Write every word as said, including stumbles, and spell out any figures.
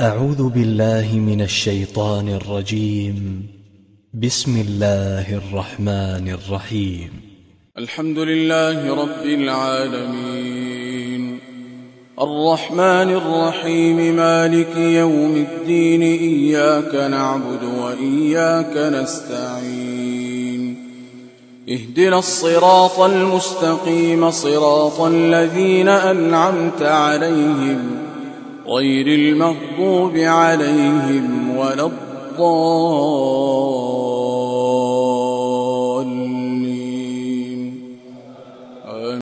أعوذ بالله من الشيطان الرجيم. بسم الله الرحمن الرحيم. الحمد لله رب العالمين الرحمن الرحيم مالك يوم الدين إياك نعبد وإياك نستعين اهدنا الصراط المستقيم صراط الذين أنعمت عليهم غير المغضوب عليهم ولا الضالين.